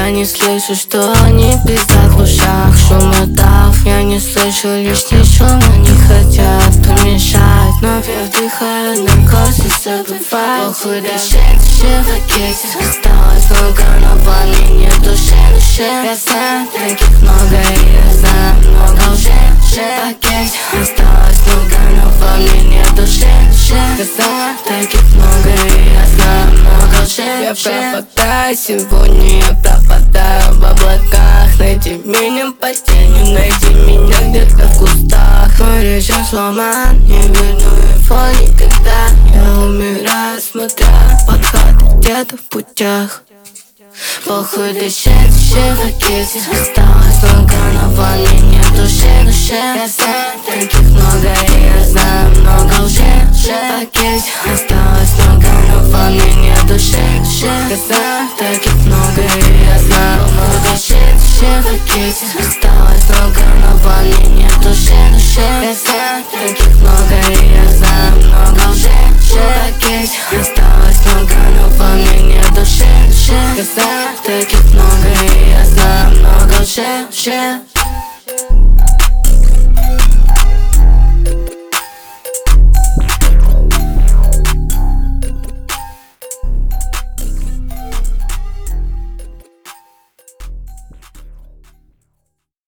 Я не слышу, что они пиздят в ушах. Шум удав, я не слышу лишний шум. Они хотят помешать, но я вдыхаю наркоз и забываю. Похуй, дышит в пакете. Осталось много, но во мне нет души. Я знаю, таких много, и я знаю много лжи. Пакете. Осталось много, но во мне нет души. Я знаю, таких много, и я знаю много лжи. Я пропадаю сегодня, я пропадаю в облаках. Найди меня по тени, найди меня где-то в кустах. Мой режим сломан, не верну его никогда. Я умираю, смотря под хаты где-то в путях. Похуй, дышит в пакете. Осталось много, но во мне нет души. Я знаю, таких много, и я знаю много лжи. Пакете. Осталось много, но во мне нет души. Я знаю, таких много, и я знаю много лжи. Пакете. Осталось много, но во мне нет души. Я знаю, таких много, и я знаю много лжи. Пакете. Осталось много, но во мне нет души. Я знаю, таких много, и я знаю много лжи.